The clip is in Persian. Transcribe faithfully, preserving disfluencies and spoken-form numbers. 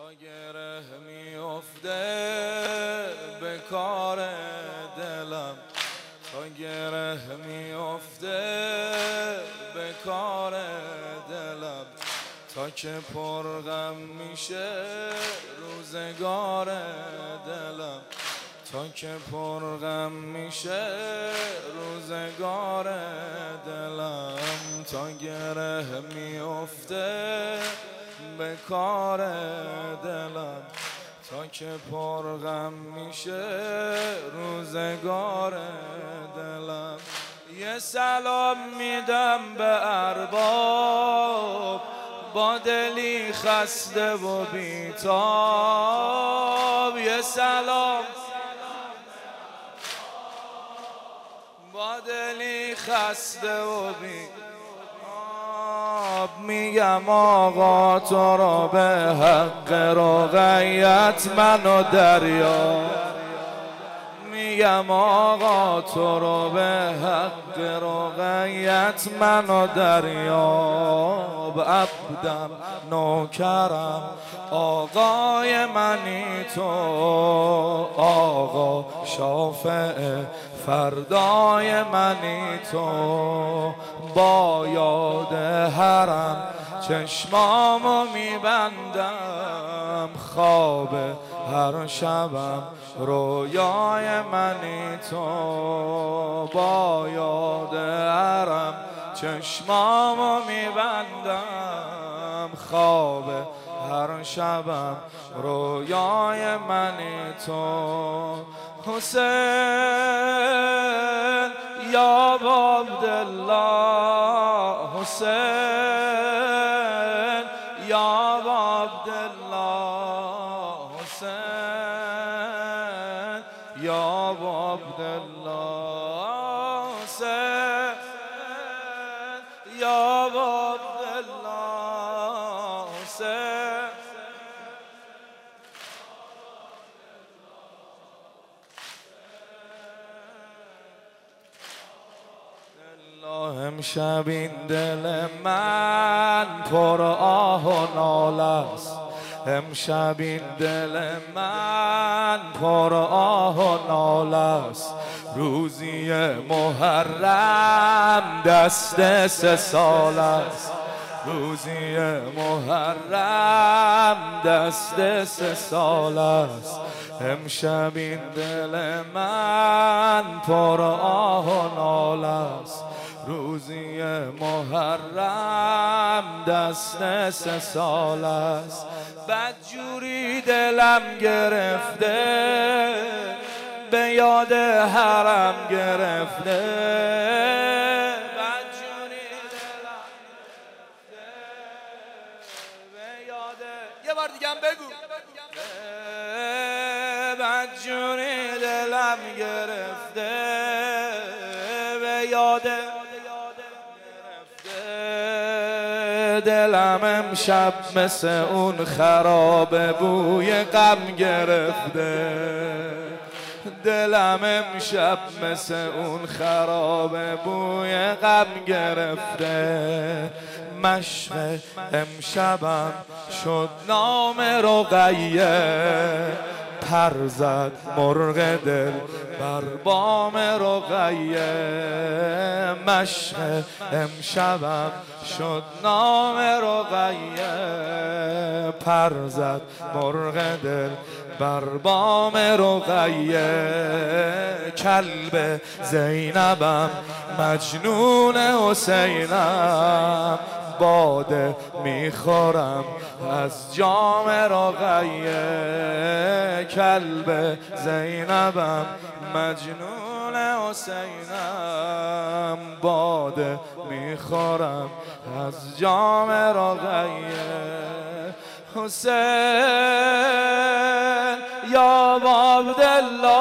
تا گره میفته به کار دلم، تا گره میفته به کار دلم، تا که پرغم میشه روزگار دلم، تا که پرغم میشه روزگار دلم، تا گره میفته به کار دلم، تا که پرغم میشه روزگار دلم. یه سلام میدم به ارباب با دلی خسته و بیتاب، یه سلام با دلی خسته و بیتاب. میگم آقا تو را به حق رقیت منو دریا، میگم آقا تو را به حق رقیت منو دریاب. عبدم نوکرم آقای منی تو، آقا شافع فردای منی تو. با یاد حرم چشمامو میبندم، خواب هر شبم رویای منی تو. با یاد حرم چشمامو میبندم، خواب هر شبم رویای منی تو. حسین یا عبدالله، حسین یا عبدالله، حسین یا عبدالله، حسین یا عبدالله، حسین. امشب این دل من پر آه و ناله است، امشب این دل من پر آه و ناله است. روزی محرم دست سه سال است، روزی محرم دست سه سال است. امشب این دل من پر آه و ناله است، روزی محرم دست سه سال است. بدجوری دلم گرفته به یاد حرم گرفته، بدجوری دلم گرفته به یاد، یه بار دیگه هم بگو، بدجوری دلم گرفته به یاد دلم. امشب مثل اون خراب بوی غم گرفته، دلم امشب مثل اون خراب بوی غم گرفته. مشق امشبم شد نام رقیه، پر زد مرغ دل بر بام رقیه. مشق امشبم شد نام رقیه، پر زد مرغ دل بر بام رقیه. کلب زینبم مجنون حسینم، باده میخورم از جام رقیه. کلب زینبم مجنون حسینم، باده میخورم از جام رقیه. حسین یا عبدالله،